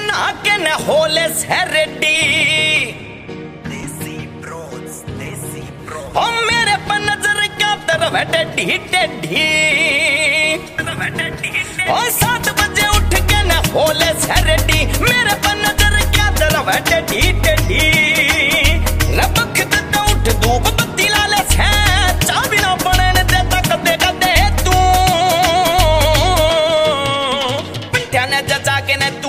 बना के न होले से रेडी ओ मेरे पर नजर क्या तरफ है ढी ढी ओ 7 बजे उठ के न होले से रेडी मेरे पर नजर क्या तरफ है ढी ढी रबक दे उठ धूप बत्ती लाले से चाबी ना पड़े न देता कदे कदे तू पिट्या ने जचा के न तू